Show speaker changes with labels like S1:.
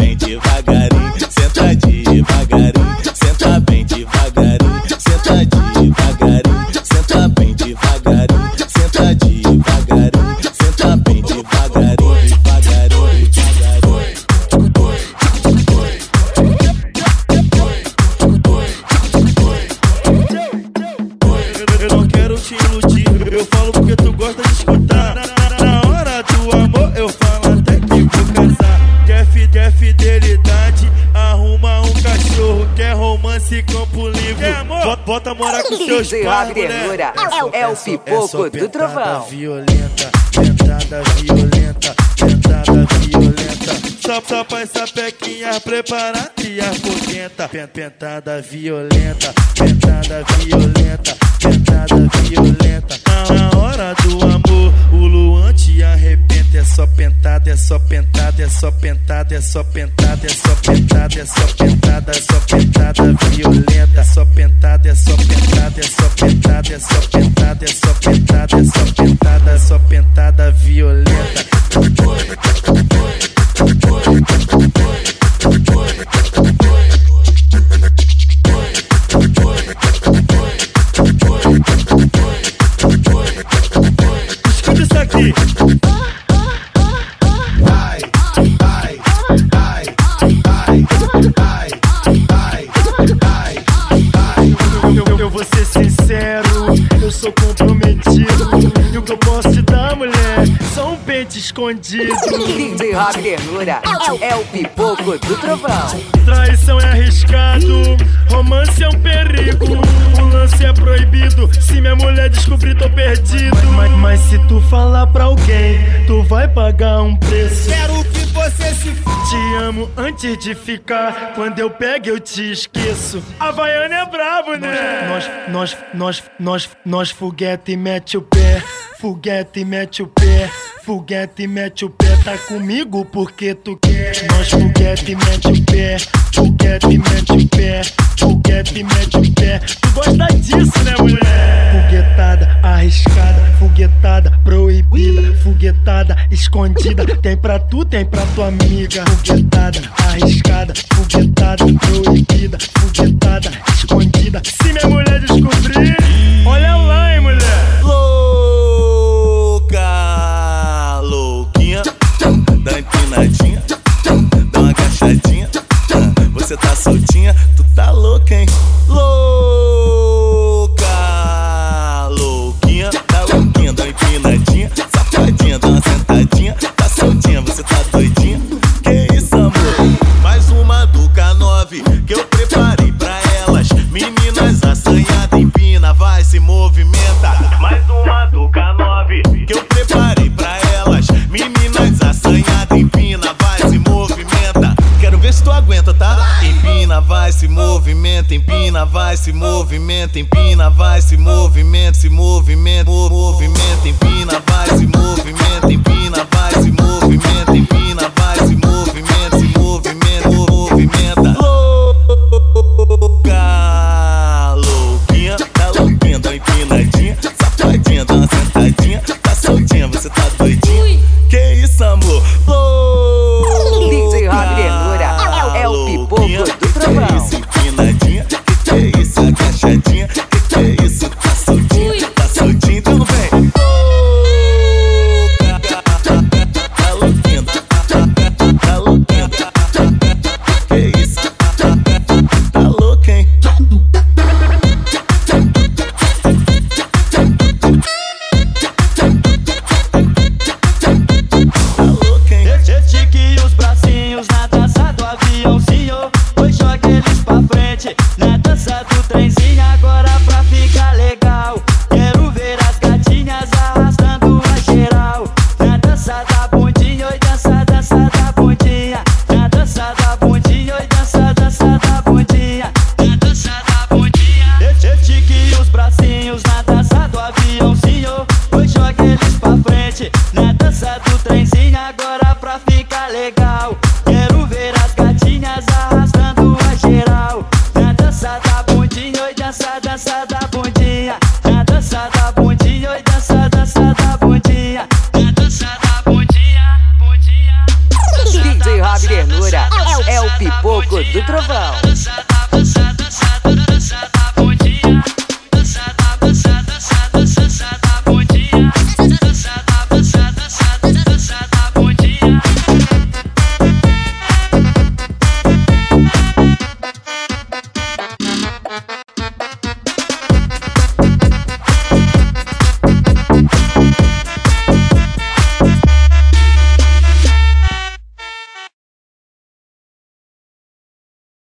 S1: bem devagarinho, senta devagarinho, senta bem devagarinho, senta devagarinho, senta bem devagarinho, senta devagarinho, senta bem devagarinho, devagarinho,
S2: Eu não quero te iludir, eu falo porque tu gosta de escutar. Na hora do amor eu falo até que vou casar. Quer fidelidade, arruma um cachorro. Quer romance, campo livre, quer amor? Bota morar com seus pais, mulher.
S3: É o pipoco do trovão.
S2: Violenta, pentada violenta, pentada violenta. Só pra essa pequinha preparada e a porquenta. Pentada violenta, pentada violenta, pentada violenta. Na hora do amor, o Luan te arrebenta. É só pentada, é só pentada, é só pentada, é só pentada, é só pentada, é só pentada, é só pentada violenta. É só pentada, é só pentada, é só pentada, é só pentada, é só pentada, é só pentada, é só pentada violenta. Escuta isso aqui. Eu vou ser sincero, eu sou comprometido. E o que eu posso te dar, mulher, só um pente escondido.
S3: DJ Rob Ternura é o pipoco do trovão.
S2: Traição é arriscado, romance é um perigo. O lance é proibido, se minha mulher descobrir tô perdido. Mas se tu falar pra alguém, tu vai pagar um preço. Quero que você se f***. Te amo antes de ficar, quando eu pego eu te esqueço. Havaiana é brabo, né? Nós foguete mete o pé, foguete mete o pé, foguete mete o pé. Tá comigo porque tu quer. Nós foguete mete o pé, foguete mete o pé, foguete mete o pé. Tu gosta disso, né, mulher? Foguetada arriscada, foguetada proibida, foguetada escondida. Tem pra tu, tem pra tua amiga. Foguetada arriscada, foguetada proibida, foguetada escondida. Se minha mulher descobrir, olha lá, hein, mulher.
S1: Louca, louquinha, dá empinadinha, dá uma agachadinha. Você tá soltinha, tu tá louca, hein? Louca, louquinha, tá louquinha, dá uma empinadinha, safadinha, dá uma sentadinha. Tá soltinha, você tá doidinha. Que isso, amor? Mais uma do K9 que eu preparei pra elas. Meninas assanhadas, empina, vai, se movimenta. Mais uma do K9 que eu preparei pra elas. Meninas assanhadas, empina, vai, se movimenta. Quero ver se tu aguenta, tá? Empina, vai, se movimenta, empina, vai, se movimenta, empina, vai, se movimenta, se movimenta, movimenta, empina, vai, se movimenta, empina, vai, se movimenta, empina, vai, se movimenta, se movimenta, movimenta. Louca, louquinha, tá louquinha, dá uma empinadinha, safadinha, dá uma sentadinha. Tá soltinha, você tá doidinha. Que isso, amor?
S3: DJ Rob Ternura é o pipoco do trovão.
S1: Que isso, empinadinha? Que é isso, agachadinha? Que é isso, tá soltinha? Tá soltinha, então vem. Tá louquinha, tá louquinha. Que isso, tá louca, hein?
S4: Estique os bracinhos na dança do aviãozinho. Pois joga eles pra frente na dança do trenzinho. Agora pra ficar legal, quero ver as gatinhas arrastando a geral. Na dança da bundinha, oi, dança, dança da bundinha. Na dança da bundinha, oi, dança, dança da bundinha. Na dança da bundinha. Estique os bracinhos na dança do aviãozinho. Pois joga eles pra frente na dança do trenzinho. Agora pra ficar legal, quero ver as gatinhas arrastando a geral. Na dança da bundinha, oi, dança, dança da bundinha. Na dança da bundinha, oi, dança, dança da bundinha. Na dança da bundinha, bundinha.
S3: DJ Rob Ternura o pipoco do trovão.